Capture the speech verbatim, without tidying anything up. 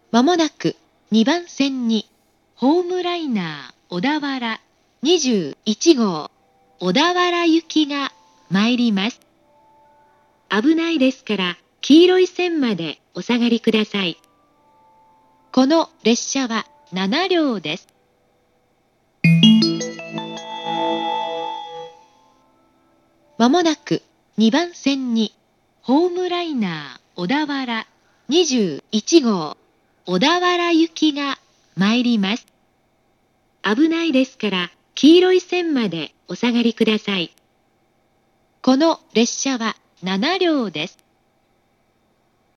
まもなくにばん線にホームライナー小田原にじゅういちごう小田原行きが参ります。危ないですから黄色い線までお下がりください。この列車はななりょうです。まもなくにばん線にホームライナー小田原にじゅういちごう小田原行きが参ります。危ないですから黄色い線までお下がりください。この列車はななりょうです。